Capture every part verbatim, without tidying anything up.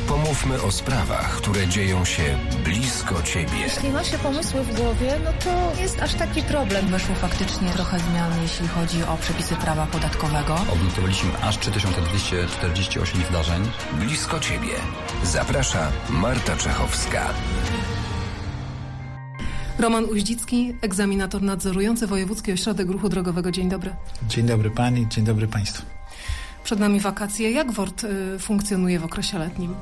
Pomówmy o sprawach, które dzieją się blisko Ciebie. Jeśli ma się pomysły w głowie, no to jest aż taki problem. Weszło faktycznie trochę zmian, jeśli chodzi o przepisy prawa podatkowego. Odnotowaliśmy aż trzy tysiące dwieście czterdzieści osiem zdarzeń. Blisko Ciebie. Zaprasza Marta Czechowska. Roman Uździcki, egzaminator nadzorujący Wojewódzki Ośrodek Ruchu Drogowego. Dzień dobry. Dzień dobry Pani, dzień dobry Państwu. Przed nami wakacje. Jak W O R T y, funkcjonuje w okresie letnim?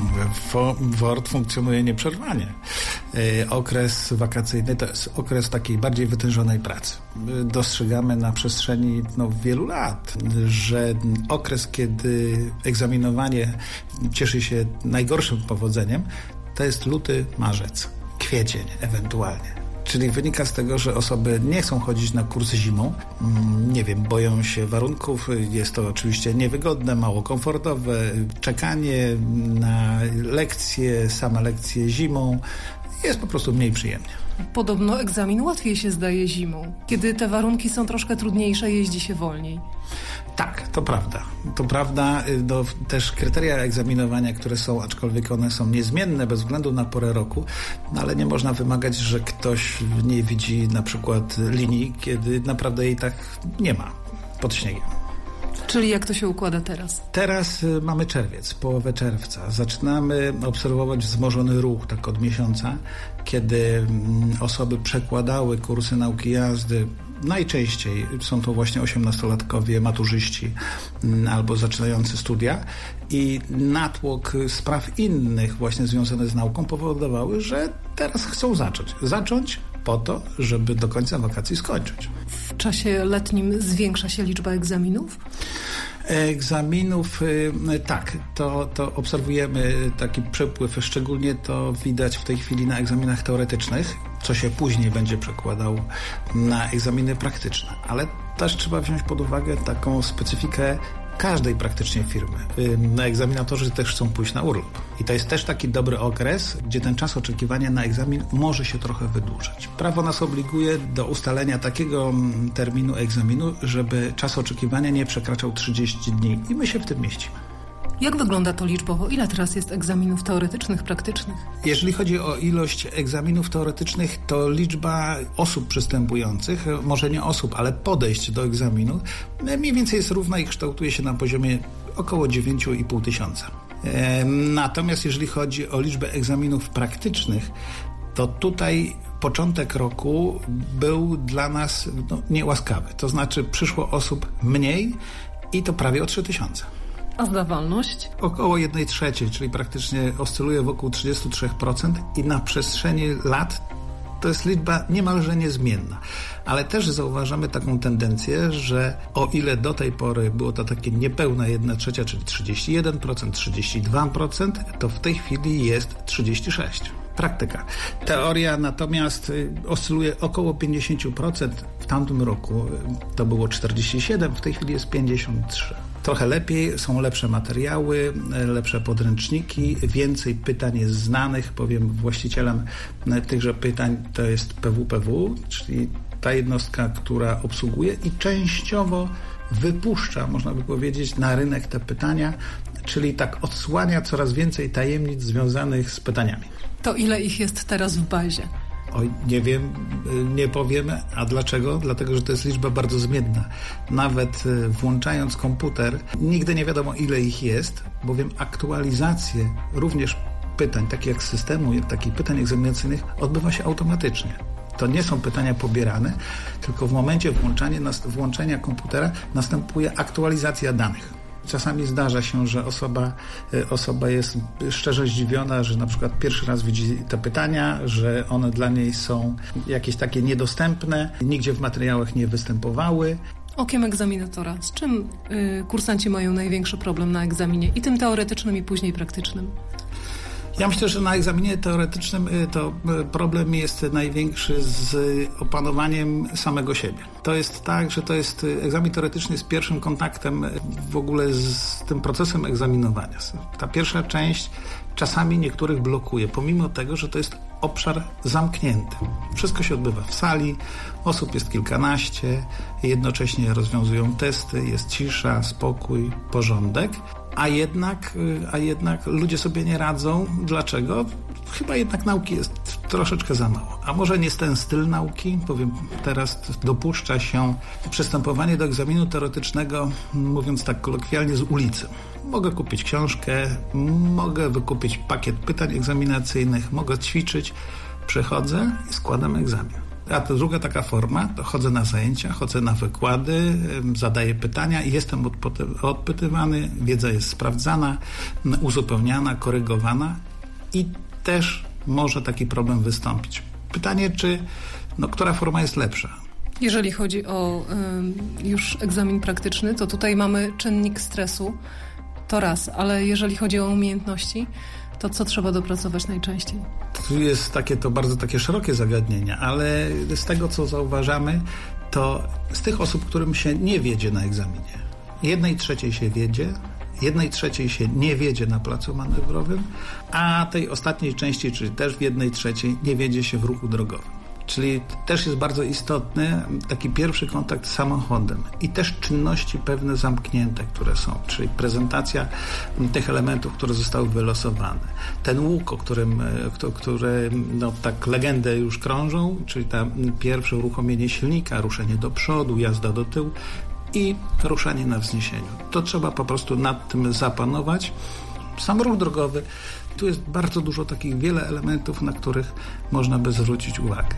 W O R T funkcjonuje nieprzerwanie. Y, okres wakacyjny to jest okres takiej bardziej wytężonej pracy. Y, dostrzegamy na przestrzeni no, wielu lat, że okres, kiedy egzaminowanie cieszy się najgorszym powodzeniem, to jest luty, marzec, kwiecień ewentualnie. Czyli wynika z tego, że osoby nie chcą chodzić na kursy zimą, nie wiem, boją się warunków, jest to oczywiście niewygodne, mało komfortowe, czekanie na lekcje, same lekcje zimą jest po prostu mniej przyjemnie. Podobno egzamin łatwiej się zdaje zimą. Kiedy te warunki są troszkę trudniejsze, jeździ się wolniej. Tak, to prawda. To prawda, no, też kryteria egzaminowania, które są, aczkolwiek one są niezmienne bez względu na porę roku, no, ale nie można wymagać, że ktoś nie widzi na przykład linii, kiedy naprawdę jej tak nie ma pod śniegiem. Czyli jak to się układa teraz? Teraz y, mamy czerwiec, połowę czerwca. Zaczynamy obserwować wzmożony ruch tak od miesiąca, kiedy y, osoby przekładały kursy nauki jazdy. Najczęściej są to właśnie osiemnastolatkowie, maturzyści y, albo zaczynający studia i natłok spraw innych właśnie związanych z nauką powodowały, że teraz chcą zacząć. Zacząć po to, żeby do końca wakacji skończyć. W czasie letnim zwiększa się liczba egzaminów? Egzaminów, tak, to, to obserwujemy taki przepływ, szczególnie to widać w tej chwili na egzaminach teoretycznych, co się później będzie przekładał na egzaminy praktyczne, ale też trzeba wziąć pod uwagę taką specyfikę każdej praktycznie firmy. Egzaminatorzy też chcą pójść na urlop. I to jest też taki dobry okres, gdzie ten czas oczekiwania na egzamin może się trochę wydłużać. Prawo nas obliguje do ustalenia takiego terminu egzaminu, żeby czas oczekiwania nie przekraczał trzydzieści dni i my się w tym mieścimy. Jak wygląda to liczbowo? Ile teraz jest egzaminów teoretycznych, praktycznych? Jeżeli chodzi o ilość egzaminów teoretycznych, to liczba osób przystępujących, może nie osób, ale podejść do egzaminu, mniej więcej jest równa i kształtuje się na poziomie około dziewięć i pół tysiąca. Natomiast jeżeli chodzi o liczbę egzaminów praktycznych, to tutaj początek roku był dla nas no, niełaskawy. To znaczy przyszło osób mniej i to prawie o trzy tysiące. A zdawalność? Około jednej trzeciej, czyli praktycznie oscyluje wokół trzydzieści trzy procent i na przestrzeni lat to jest liczba niemalże niezmienna. Ale też zauważamy taką tendencję, że o ile do tej pory było to takie niepełna jedna trzecia, czyli trzydzieści jeden procent, trzydzieści dwa procent, to w tej chwili jest trzydzieści sześć procent. Praktyka. Teoria natomiast oscyluje około pięćdziesiąt procent. W tamtym roku to było czterdzieści siedem procent, w tej chwili jest pięćdziesiąt trzy procent. Trochę lepiej, są lepsze materiały, lepsze podręczniki, więcej pytań jest znanych, powiem właścicielem tychże pytań to jest P W P W, czyli ta jednostka, która obsługuje i częściowo wypuszcza, można by powiedzieć, na rynek te pytania, czyli tak odsłania coraz więcej tajemnic związanych z pytaniami. To ile ich jest teraz w bazie? Oj, nie wiem, nie powiemy. A dlaczego? Dlatego, że to jest liczba bardzo zmienna. Nawet włączając komputer, nigdy nie wiadomo, ile ich jest, bowiem aktualizacje również pytań, takich jak z systemu, jak takich pytań egzaminacyjnych, odbywa się automatycznie. To nie są pytania pobierane, tylko w momencie włączania, włączenia komputera następuje aktualizacja danych. Czasami zdarza się, że osoba, osoba jest szczerze zdziwiona, że na przykład pierwszy raz widzi te pytania, że one dla niej są jakieś takie niedostępne, nigdzie w materiałach nie występowały. Okiem egzaminatora, z czym y, kursanci mają największy problem na egzaminie, i tym teoretycznym, i później praktycznym? Ja myślę, że na egzaminie teoretycznym to problem jest największy z opanowaniem samego siebie. To jest tak, że to jest egzamin teoretyczny z pierwszym kontaktem w ogóle z tym procesem egzaminowania. Ta pierwsza część czasami niektórych blokuje, pomimo tego, że to jest obszar zamknięty. Wszystko się odbywa w sali, osób jest kilkanaście, jednocześnie rozwiązują testy, jest cisza, spokój, porządek, A jednak, a jednak ludzie sobie nie radzą. Dlaczego? Chyba jednak nauki jest troszeczkę za mało. A może nie ten styl nauki? Powiem, teraz dopuszcza się przystępowanie do egzaminu teoretycznego, mówiąc tak kolokwialnie, z ulicy. Mogę kupić książkę, mogę wykupić pakiet pytań egzaminacyjnych, mogę ćwiczyć, przechodzę i składam egzamin. A to druga taka forma, to chodzę na zajęcia, chodzę na wykłady, zadaję pytania i jestem odpytywany, wiedza jest sprawdzana, uzupełniana, korygowana i też może taki problem wystąpić. Pytanie, czy, no, która forma jest lepsza? Jeżeli chodzi o y, już egzamin praktyczny, to tutaj mamy czynnik stresu, to raz, ale jeżeli chodzi o umiejętności, to co trzeba dopracować najczęściej? Tu jest takie, to bardzo takie szerokie zagadnienie, ale z tego, co zauważamy, to z tych osób, którym się nie wiedzie na egzaminie, jednej trzeciej się wiedzie, jednej trzeciej się nie wiedzie na placu manewrowym, a tej ostatniej części, czyli też w jednej trzeciej, nie wiedzie się w ruchu drogowym. Czyli też jest bardzo istotny taki pierwszy kontakt z samochodem i też czynności pewne zamknięte, które są, czyli prezentacja tych elementów, które zostały wylosowane. Ten łuk, o którym, który, no tak legendy już krążą, czyli tam pierwsze uruchomienie silnika, ruszenie do przodu, jazda do tyłu i ruszanie na wzniesieniu. To trzeba po prostu nad tym zapanować. Sam ruch drogowy, tu jest bardzo dużo takich wiele elementów, na których można by zwrócić uwagę.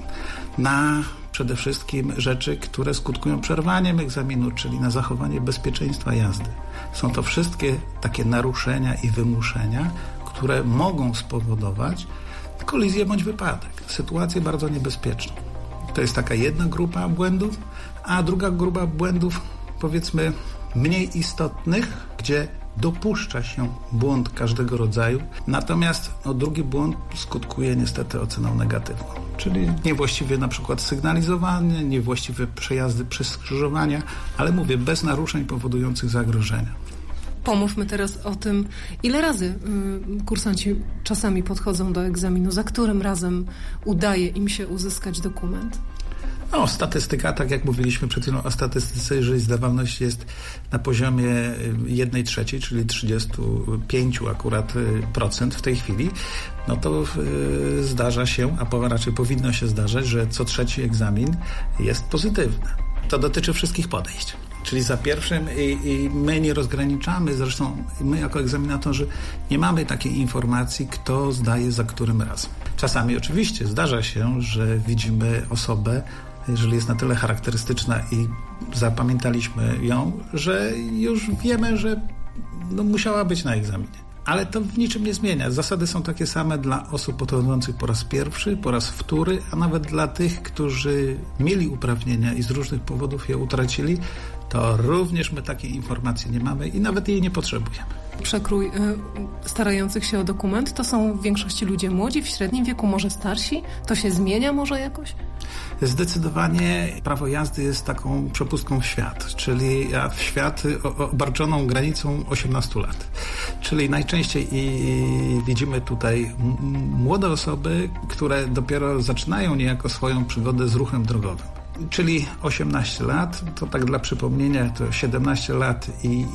Na przede wszystkim rzeczy, które skutkują przerwaniem egzaminu, czyli na zachowanie bezpieczeństwa jazdy. Są to wszystkie takie naruszenia i wymuszenia, które mogą spowodować kolizję bądź wypadek. Sytuację bardzo niebezpieczną. To jest taka jedna grupa błędów, a druga grupa błędów, powiedzmy, mniej istotnych, gdzie dopuszcza się błąd każdego rodzaju, natomiast no, drugi błąd skutkuje niestety oceną negatywną, czyli niewłaściwe na przykład sygnalizowanie, niewłaściwe przejazdy przez skrzyżowania, ale mówię, bez naruszeń powodujących zagrożenia. Pomówmy teraz o tym, ile razy y, kursanci czasami podchodzą do egzaminu, za którym razem udaje im się uzyskać dokument? No, statystyka, tak jak mówiliśmy przed chwilą o statystyce, jeżeli zdawalność jest na poziomie jednej trzeciej, czyli trzydzieści pięć akurat procent w tej chwili, no to y, zdarza się, a raczej powinno się zdarzać, że co trzeci egzamin jest pozytywny. To dotyczy wszystkich podejść. Czyli za pierwszym i, i my nie rozgraniczamy, zresztą my jako egzaminatorzy nie mamy takiej informacji, kto zdaje za którym razem. Czasami oczywiście zdarza się, że widzimy osobę, jeżeli jest na tyle charakterystyczna i zapamiętaliśmy ją, że już wiemy, że no, musiała być na egzaminie. Ale to w niczym nie zmienia. Zasady są takie same dla osób podchodzących po raz pierwszy, po raz wtóry, a nawet dla tych, którzy mieli uprawnienia i z różnych powodów je utracili, to również my takiej informacji nie mamy i nawet jej nie potrzebujemy. Przekrój y, starających się o dokument to są w większości ludzie młodzi, w średnim wieku, może starsi? To się zmienia może jakoś? Zdecydowanie prawo jazdy jest taką przepustką w świat, czyli w świat obarczoną granicą osiemnastu lat. Czyli najczęściej i widzimy tutaj młode osoby, które dopiero zaczynają niejako swoją przygodę z ruchem drogowym. Czyli osiemnaście lat, to tak dla przypomnienia, to siedemnaście lat i,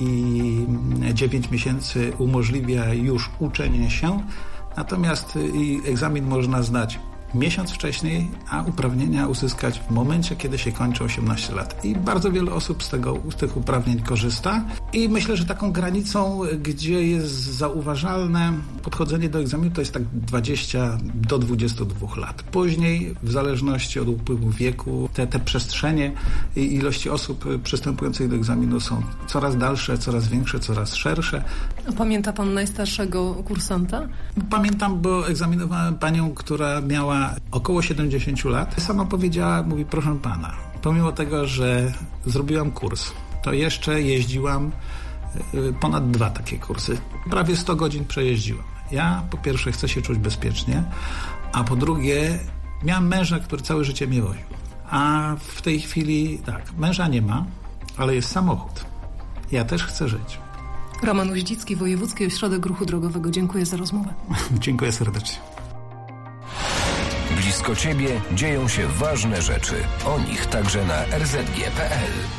i dziewięć miesięcy umożliwia już uczenie się, natomiast i egzamin można zdać miesiąc wcześniej, a uprawnienia uzyskać w momencie, kiedy się kończy osiemnaście lat. I bardzo wiele osób z, tego, z tych uprawnień korzysta i myślę, że taką granicą, gdzie jest zauważalne podchodzenie do egzaminu, to jest tak dwadzieścia do dwudziestu dwóch lat. Później, w zależności od upływu wieku, te, te przestrzenie i ilości osób przystępujących do egzaminu są coraz dalsze, coraz większe, coraz szersze. A pamięta pan najstarszego kursanta? Pamiętam, bo egzaminowałem panią, która miała około siedemdziesiąt lat. Sama powiedziała, mówi, proszę pana, pomimo tego, że zrobiłam kurs, to jeszcze jeździłam ponad dwa takie kursy. Prawie sto godzin przejeździłam. Ja po pierwsze chcę się czuć bezpiecznie, a po drugie miałam męża, który całe życie mnie woził. A w tej chwili tak, męża nie ma, ale jest samochód. Ja też chcę żyć. Roman Uździcki, Wojewódzki Ośrodek Ruchu Drogowego. Dziękuję za rozmowę. Dziękuję serdecznie. Blisko Ciebie dzieją się ważne rzeczy. O nich także na er zet gie kropka pe el.